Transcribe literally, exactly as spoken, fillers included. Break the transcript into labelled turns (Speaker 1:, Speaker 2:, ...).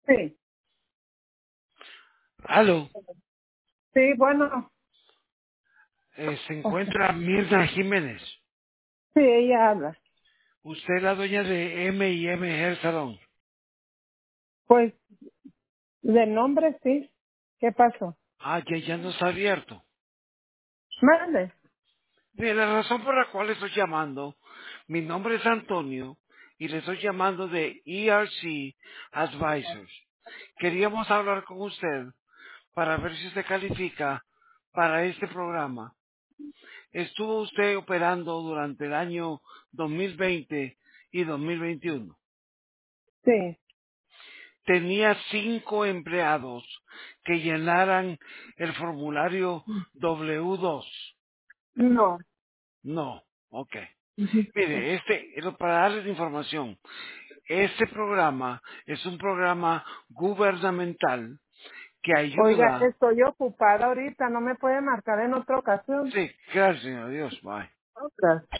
Speaker 1: Sí,
Speaker 2: Aló,
Speaker 1: sí, bueno,
Speaker 2: eh, se encuentra Mirna Jiménez.
Speaker 1: sí, ella habla.
Speaker 2: Usted es la dueña de M y M Hair Salon.
Speaker 1: Pues, de nombre sí. ¿Qué pasó?
Speaker 2: Ah, que ya no está abierto.
Speaker 1: Mande.
Speaker 2: Bien, la razón por la cual estoy llamando, mi nombre es Antonio y le estoy llamando de E R C Advisors. Queríamos hablar con usted para ver si usted califica para este programa. Estuvo usted operando durante el año dos mil veinte y dos mil veintiuno.
Speaker 1: Sí,
Speaker 2: Tenía cinco empleados que llenaran el formulario W dos.
Speaker 1: no.
Speaker 2: No, ok.
Speaker 1: Ujú.
Speaker 2: Mire, este, eh, para darles información, este programa es un programa gubernamental que
Speaker 1: Oiga,
Speaker 2: ayuda.
Speaker 1: estoy ocupada ahorita, ¿no me puede marcar en otra ocasión?
Speaker 2: Sí, gracias, señor Dios, bye.
Speaker 1: Otra.